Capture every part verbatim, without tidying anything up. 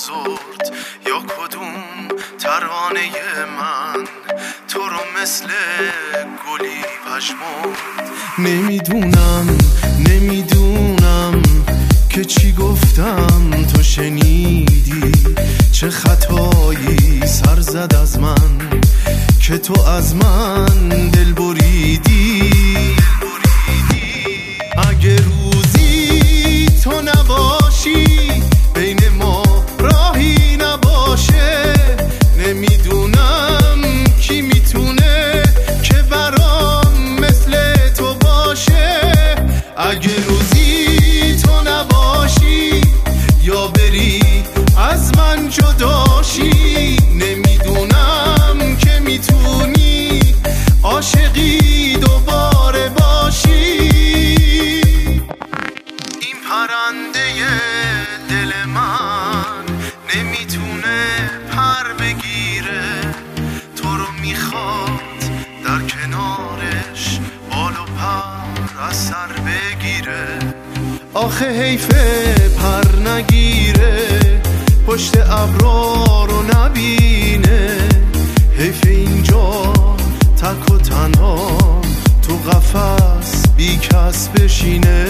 آزرد یا کدوم ترانه من تو رو مثل گلی پژمرد. نمیدونم نمیدونم که چی گفتم تو شنیدی، چه خطایی سر زد از من که تو از من دل بریدی. اگه روزی تو نباشی بین ما راهی نباشه، نمیدونم کی میتونه که برام مثل تو باشه. اگه روزی تو نباشی یا بری از من جداشی، نمیدونم که میتونی عاشقی دوباره باشی. این پرنده دل من نمیتونه پر بگیره، تو رو میخواد در کنارش بال و پر از سر بگیره. آخه حیفه پر نگیره پشت ابرا رو نبینه، حیف اینجا تک و تنها تو قفس بی کس بشینه.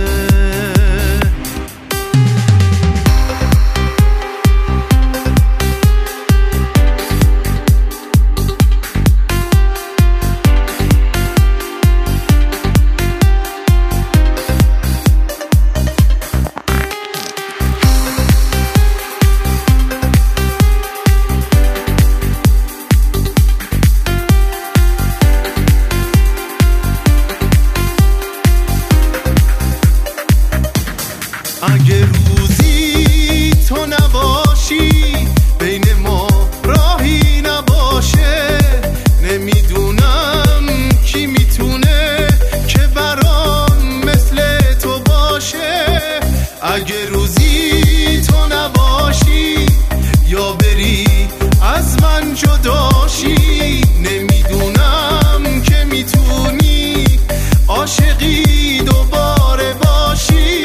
اگه روزی تو نباشی بین ما راهی نباشه، نمیدونم کی میتونه که برام مثل تو باشه. اگه روزی تو نباشی یا بری از من جداشی، نمیدونم که میتونی عاشقی دوباره باشی.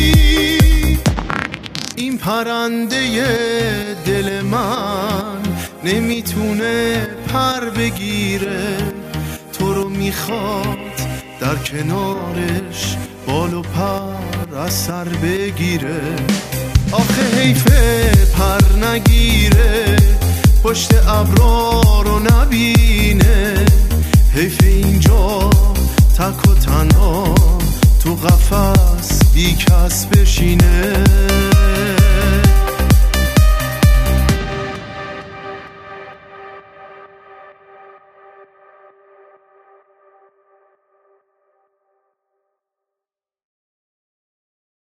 این پرنده دل من نمیتونه پر بگیره، تو رو میخواد در کنارش بال و پر از سر بگیره. آخه حیفه پر نگیره پشت ابرا رو نبینه، حیف اینجا تک و تنها تو قفس بی کس بشینه.